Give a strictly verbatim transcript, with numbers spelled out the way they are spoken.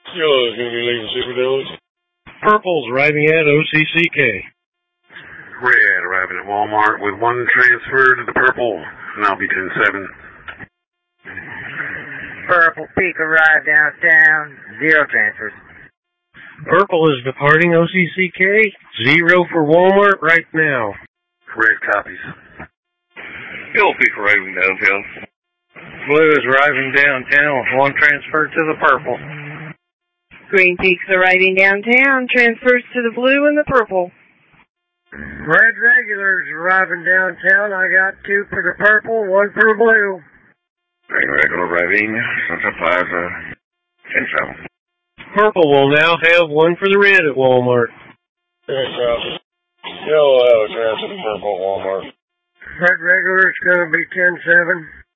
Yellow is going to be leaving Super Deli. Purple's arriving at O C C K. Red arriving at Walmart with one transfer to the purple, and I'll be ten seven. Purple Peak arrived downtown, zero transfers. Purple is departing O C C K, zero for Walmart right now. Red copies. Yellow Peak arriving downtown. Blue is arriving downtown with one transfer to the purple. Green Peak's arriving downtown, transfers to the blue and the purple. Red regulars arriving downtown. I got two for the purple, one for the blue. Green regular arriving, Sunset Plaza, ten seven. Purple will now have one for the red at Walmart. Red copy. Yellow out of transfer to purple at Walmart. Red regular's going to be ten seven.